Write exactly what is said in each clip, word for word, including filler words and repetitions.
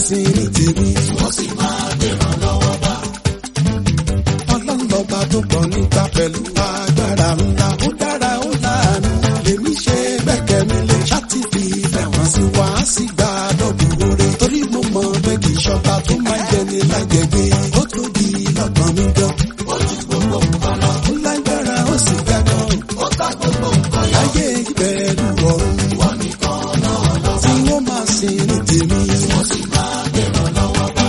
sin ní tèmi. wọ́n sì máa gbèrán lọ́wọ́ bá. Ọlọ́run lọ́ba tó pọ̀ nípa pẹ̀lú agbára ńlá. Ó dára ó láàánú, lèmi ṣe gbẹ́kẹ̀ mi lé. Ṣáàtì fi ìfẹ́ wọn sí wá sí gbà lọ́dún oore. Torí mo mọ̀ pé kì í ṣọba tó máa ń jẹni lágbègbè. Ó tóbi lọ́gbọ̀n mi gan. ó ju gbogbo nǹkan lọ. Ó lágbára ó sì ga gan. ó ta gbogbo nǹkan lọ. Láyé ìbẹ̀rù ọ̀run. ìwọ nìkan náà lọ́ba. Tí wọ́n máa sin ní tèmi. wọ́n sì máa gbèrán lọ́wọ́ bá.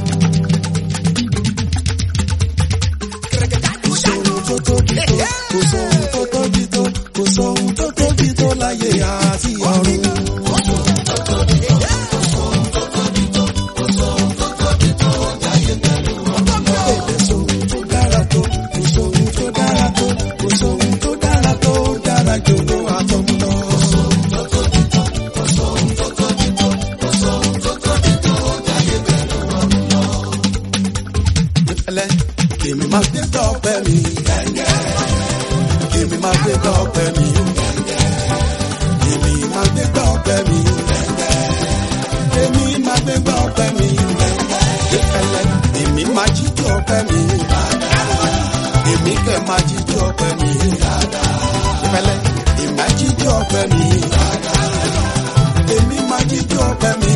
Kò sóhun tó tóbi tó, kò sóhun tó tóbi tó, kò sóhun tó tóbi tó láyé àti ọ̀run. kò sóhun tó tóbi tó. kò sóhun tó tóbi tó. kò sóhun tó tóbi tó. jáyé pẹ̀lú ọ̀run lọ. Èdè sóhun tó dára tó, kò sóhun tó dára tó, kò sóhun tó dára tó, dára jòló àtọ̀mú lọ. kò sóhun tó tóbi tó. kò sóhun tó tóbi tó. kò sóhun tó tóbi tó. jáyé pẹ̀lú ọ̀run lọ. Ẹlẹ́, èmi máa gbé gbọ́ ọpẹ́ mi. Èmi máa gbé gbọ́ ọpẹ́ mi. Èmi máa gbé gbọ́ ọpẹ́ mi. Èmi máa gbé gbọ́ ọpẹ́ mi. Ẹlẹ́, èmi máa jíjọ́ ọpẹ́ mi. Èmi kẹ̀ máa jíjọ́ ọpẹ́ mi. Ẹlẹ́, èmi máa jíjọ́ ọpẹ́ mi. Èmi máa jíjọ́ ọpẹ́ mi.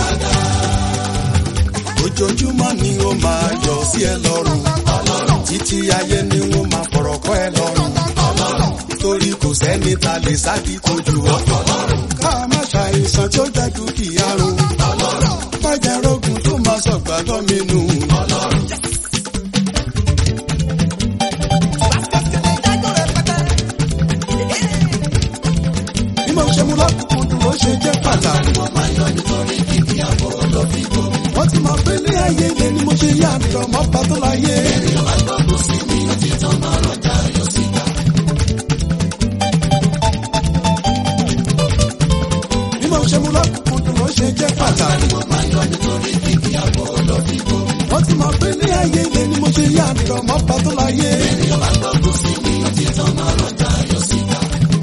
Ojoojúmọ́ ni ó máa yọ sí ẹ lọ́rùn. Títí ayé ni wọ́n máa fọ̀rọ̀ kọ́ ẹ lọ́rùn. Torí kò sẹ́ni ta lè sáàdì tó jù ọ́. Ká má ṣàìsàn tí ó jẹ́ dúkìá run. Má jẹ́ rógun tó máa sọ gbàgbọ́ mi nù. Bí mo ṣe mú lọ́kùnkùn ló ṣe jẹ́ pàtàkì. wọ́n máa yọ nítorí kìkì àbọ̀ lọ fi bò. Wọ́n ti mọ̀ pé ní ayé ilé ni mo ṣe yá àdìrọ̀ mọ́ bá tó láyé. ènìyàn bá gbọ́dọ̀ sí mi ọtí tán máa rọjà yọ síta. Bí mo ṣe mú lọ́kùnkùn ló ṣe jẹ́ pàtàkì. wọ́n máa yọ nítorí kìkì àbọ̀ lọ fi bò. Wọ́n ti mọ̀ pé ní ayé ilé ni mo ṣe yá àdìrọ̀ mọ́ bá tó láyé. ènìyàn bá gbọ́dọ̀ sí mi ọtí tán máa rọjà yọ síta.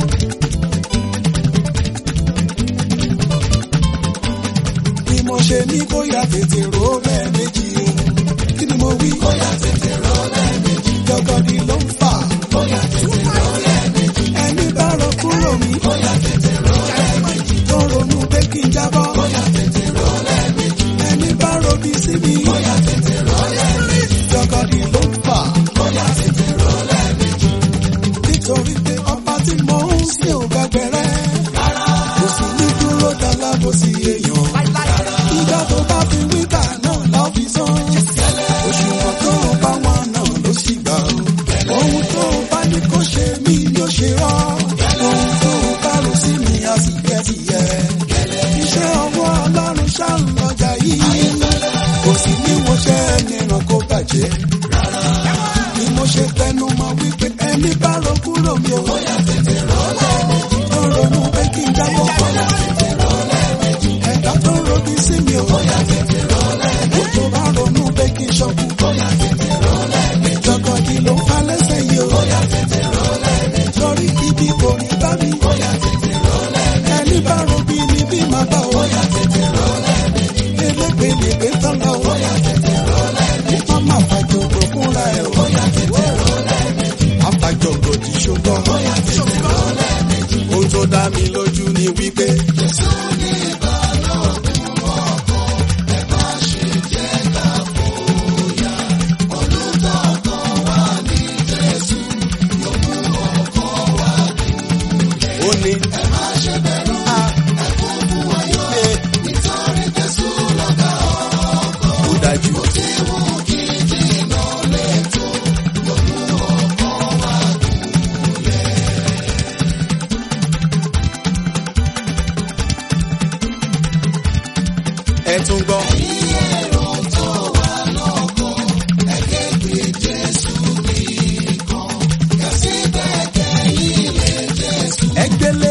Bí mo ṣe ní bóyá tètè rò lẹ́ẹ̀mejì o. Kí ni mo wí? bóyá tètè rọ lẹ́ẹ̀mejì. Jọgọdì ló ń fà. bóyá tètè rọ lẹ́ẹ̀mejì. Ẹni bá rọ kúrò mí. bóyá tètè rọ lẹ́ẹ̀mejì. Tó ronú pé kí n jábọ́. bóyá tètè rọ lẹ́ẹ̀mejì. Ẹni bá robi sí mi. bóyá tètè rọ lẹ́ẹ̀mejì. Jọgọdì ló ń fà. bóyá tètè rọ lẹ́ẹ̀mejì. Nítorí pé ọba tí mo ń sìn ò gbàgbẹ́rẹ́. Kò sì ní dúró dọ́là bó sì èèyàn. Ìjọ tó bá fi wíkà náà lọ́ fi sán. Òṣùwọ̀n tó bá wọn náà ló sì gbà ó. Ohun tó bá ní kó ṣe mí ló ṣe ọ́. Ohun tó bá rò sí mi á sì jẹ́ tìyẹ. Iṣẹ́ ọwọ́ Ọlọ́run ṣáà ń lọ́jà yìí. Kò sì ní wo ṣẹ́ ẹnìràn kó bàjẹ́. Bí mo ṣe tẹnu mọ́ wípé ẹni bá ro kúrò mi ò. bóyá tètè rọ lẹ́ẹ̀mejì. Tó ronú pé kí n jábọ́. bóyá tètè rọ lẹ́ẹ̀mejì. Ẹ̀dá tó robi sí mi ò. bóyá tètè rọ lẹ́ẹ̀mejì. Tó bá ronú pé kí n ṣọ́kù. bóyá tètè rọ lẹ́ẹ̀mejì. Jọgọdì ló ń fa lẹ́sẹ̀ yìí o. bóyá tètè rọ lẹ́ẹ̀mejì. Lórí ibi kò ní bá mi. bóyá tètè rọ lẹ́ẹ̀mejì. Ẹni bá robi ni bí màá bá o. bóyá tètè rọ lẹ́ẹ̀mejì. Elégbèlégbè tán lọ o. bóyá tètè rọ lẹ́ẹ̀mejì. Wọ́n máa fàjọgbò fúnra ẹ̀ o. bóyá tètè rọ lẹ́ẹ̀mejì. Àfàjọgbò ti ṣùgbọ́n. bóyá tètè rọ lẹ́ẹ̀mejì. Ohun tó dá mi lójú ni wípé. Jésù ní ìbálòpọ̀ ọkọ̀, ẹ má ṣe jẹ́ ká fòyà. Olùtọ́kọ̀ wa ní Jésù, yóò mú ọkọ̀ wa gúnlẹ̀. Ó ní. Ẹ má ṣe bẹ̀rù, ẹ kún fún ayọ̀, nítorí Jésù lọ̀gá ọkọ̀. Ó dájú. Ó ti wù kí jìnnà létò, yóò mú ọkọ̀ wa gúnlẹ̀. Ẹ tún gbọ́. Èrò tó wà lọ́kàn, ẹ képe Jésù nìkan, kà sí gbẹ́kẹ̀lé Jésù. Ẹgbẹ́lé